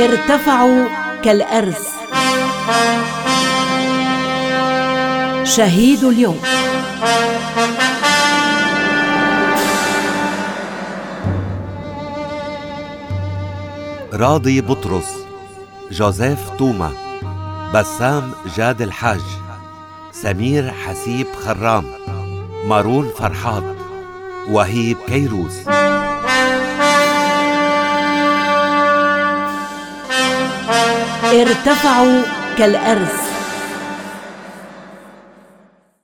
ارتفعوا كالأرز. شهيد اليوم. راضي بطرس، جوزيف توما، بسام جاد الحاج، سمير حسيب خرام، مارون فرحات، وهيب كيروس. ارتفعوا كالأرز.